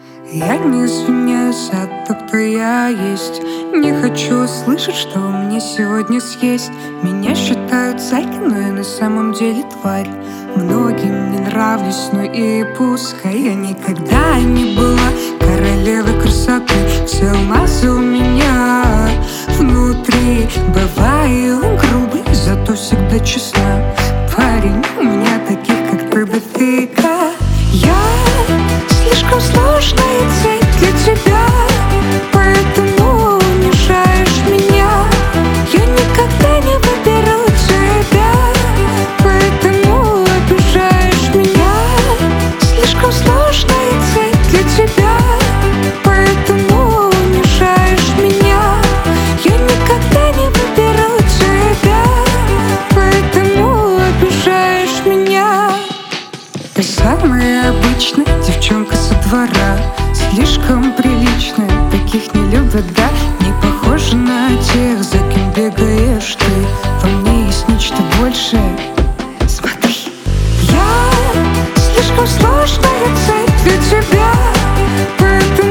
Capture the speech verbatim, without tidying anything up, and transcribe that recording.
Я не извиняюсь за то, кто я есть. Не хочу слышать, что мне сегодня съесть. Меня считают зайкой, но я на самом деле тварь. Многим не нравлюсь, но и пускай. Я никогда не была королевой красоты. Все алмазы у меня внутри. Бываю грубой, зато всегда честна. Парень, у меня таких, как ты, дофига. Я слишком сложная цель для тебя, поэтому унижаешь меня. Я никогда не выбирал тебя, поэтому обижаешь меня. Слишком сложная цель для тебя, поэтому унижаешь меня. Я никогда не выбирал тебя, поэтому обижаешь меня. Ты самая обычная девчонка со двора, слишком приличная, таких не любят, да? Не похожа на тех, за кем бегаешь ты. Во мне есть нечто большее. Смотри, я слишком сложная цель для тебя, поэтому